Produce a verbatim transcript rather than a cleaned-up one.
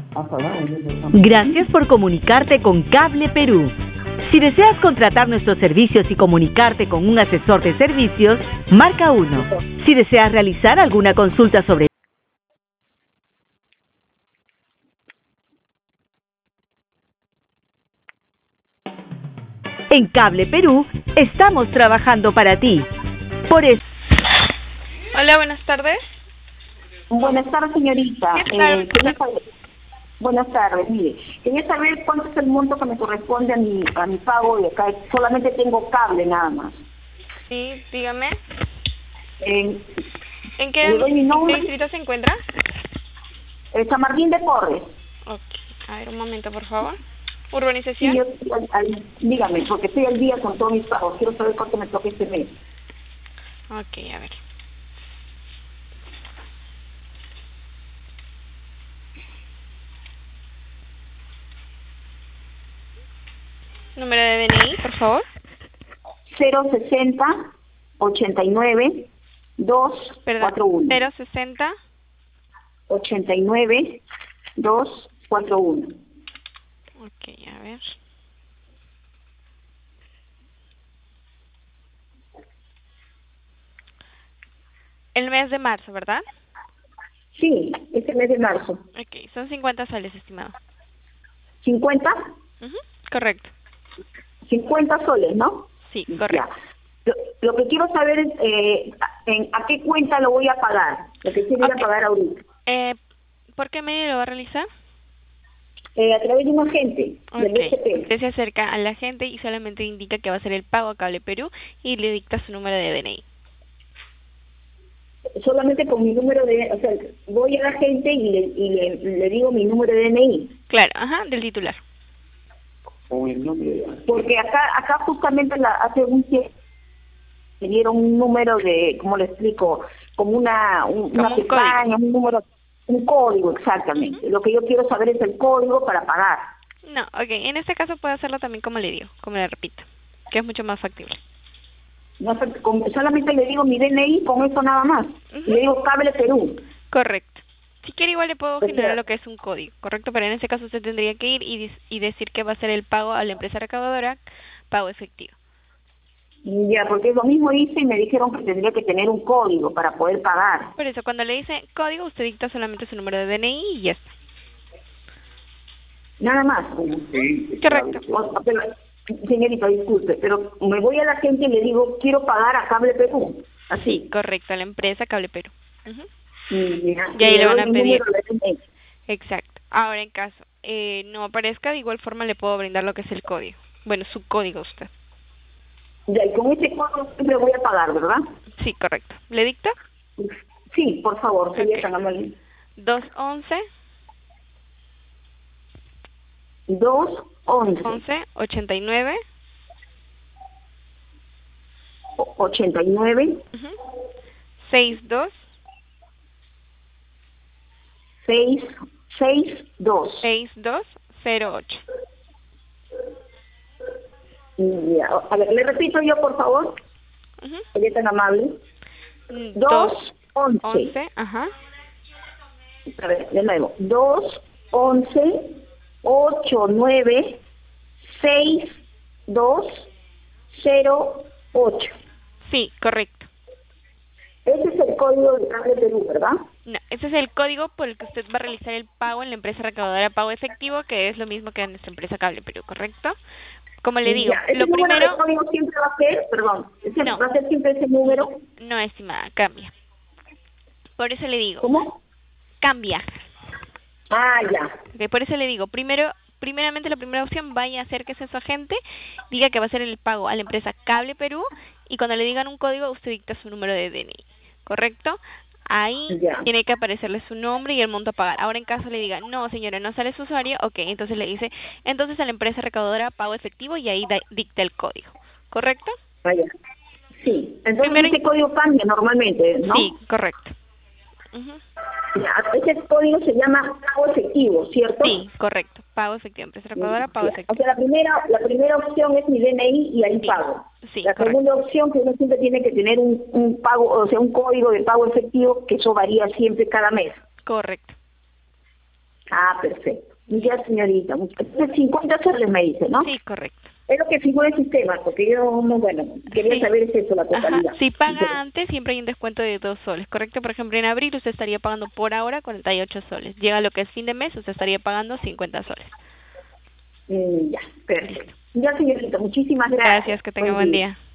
Gracias por comunicarte con Cable Perú. Si deseas contratar nuestros servicios y comunicarte con un asesor de servicios, marca uno. Si deseas realizar alguna consulta sobre En Cable Perú, estamos trabajando para ti. Por eso... Hola, buenas tardes. Buenas tardes, señorita. ¿Qué tal? Eh, quería saber- Buenas tardes, mire. Quería saber cuánto es el monto que me corresponde a mi, a mi pago de acá. Solamente tengo cable nada más. Sí, dígame. Eh, ¿En qué, ¿Le doy mi en qué nombre? distrito se encuentra? eh, San Martín de Porres. Ok, a ver, un momento, por favor. Sí, ¿Urbanización? yo, al- al- dígame, porque estoy al día con todos mis pagos. Quiero saber cuánto me toca este mes. Ok, a ver. Número de D N I, por favor. cero sesenta ochenta y nueve dos Perdón, cuatro uno. cero sesenta. ochenta y nueve dos cuatro uno. Ok, a ver. El mes de marzo, ¿verdad? Sí, este mes de marzo. Ok, son cincuenta soles, estimado. ¿cincuenta? Ujú, correcto. cincuenta soles, ¿no? Sí, correcto. Ya. Lo, lo que quiero saber es eh, en, a qué cuenta lo voy a pagar. Lo que quiero ir Ok. a pagar ahorita. Eh, ¿Por qué medio lo va a realizar? Eh, a través de un agente del Ok, B C P. usted se acerca a la gente y solamente indica que va a hacer el pago a Cable Perú y le dicta su número de D N I. Solamente con mi número de... O sea, voy a la gente y le, y le, le digo mi número de D N I. Claro, ajá, del titular. Porque acá acá justamente la, hace un tiempo me dieron un número de, ¿cómo le explico? Como una, un, Como una un código. pestaña, un número, un código exactamente. Ujú. Lo que yo quiero saber es el código para pagar. No, ok, en este caso puede hacerlo también como le digo, como le repito, que es mucho más factible. No sé, con- solamente le digo mi D N I, con eso nada más. Ujú. Y le digo Cable Perú. Correcto. Si quiere igual le puedo O generar sea, lo que es un código, ¿correcto? Pero en este caso usted tendría que ir y, dis- y decir que va a hacer el pago a la empresa recaudadora, pago efectivo. ya, porque lo mismo hice y me dijeron que tendría que tener un código para poder pagar. Por eso, cuando le dice código, usted dicta solamente su número de D N I y ya está. Nada más. Correcto. O- pero, señorita, disculpe, pero me voy a la gente y le digo, quiero pagar a Cable Perú. Así. Sí, correcto, a la empresa Cable Perú. Ujú. Y, ya, Y ahí y le van doy a mi pedir. número de D N I. Exacto. Ahora, en caso eh, no aparezca, de igual forma le puedo brindar lo que es el código. Bueno, su código a usted. Ya, y con ese código siempre voy a pagar, ¿verdad? Sí, correcto. ¿Le dicta? Sí, por favor, sería Ok. tan amable. dos once, dos once once, ochenta y nueve, ochenta y nueve ujú, sesenta y dos, seis seis dos. sesenta y dos, cero ocho. Ya, a ver, le repito yo, por favor, Ujú. sería tan amable. Mm, dos once. once, ajá, A ver, de nuevo. dos once ocho nueve seis dos cero ocho. sí, correcto. Ese es el código de Cable Perú, ¿verdad? No, ese es el código por el que usted va a realizar el pago en la empresa recaudadora pago efectivo, que es lo mismo que en nuestra empresa Cable Perú, ¿correcto? Como le digo, Ya, ese lo número de primero, código siempre va a ser, perdón, ese- no, va a ser siempre ese número. no, estimada, cambia. Por eso le digo, ¿Cómo? cambia. Ah, ya. Ok, por eso le digo, primero, primeramente la primera opción, vaya a hacer que sea su agente, diga que va a hacer el pago a la empresa Cable Perú y cuando le digan un código usted dicta su número de D N I, ¿correcto? Ahí Ya. tiene que aparecerle su nombre y el monto a pagar. Ahora en caso le diga, no señora, no sale su usuario, ok, entonces le dice, entonces a la empresa recaudadora pago efectivo y ahí da- dicta el código, ¿correcto? Ah, ya. Sí. Entonces Primero, ese código cambia normalmente, ¿no? sí, correcto. Ujú. Ya, ese código se llama pago efectivo, ¿cierto? Sí, correcto, pago efectivo, empresa recaudadora, pago Ya. O efectivo. sea, la primera, la primera opción es mi D N I y ahí Sí, pago. sí, La correcto. segunda opción, que uno siempre tiene que tener un, un pago, o sea, un código de pago efectivo, que eso varía siempre cada mes. Correcto. Ah, perfecto. Ya, señorita. cincuenta soles me dice, ¿no? Sí, correcto. Es lo que figura el sistema, porque yo, no, bueno, quería Sí. saber es eso, la totalidad. Ajá. Si paga antes, siempre hay un descuento de dos soles, ¿correcto? Por ejemplo, en abril usted estaría pagando por ahora cuarenta y ocho soles. Llega lo que es fin de mes, usted estaría pagando cincuenta soles. Mm, ya, perfecto. Ya, señorita, muchísimas gracias. Gracias, que tenga buen día.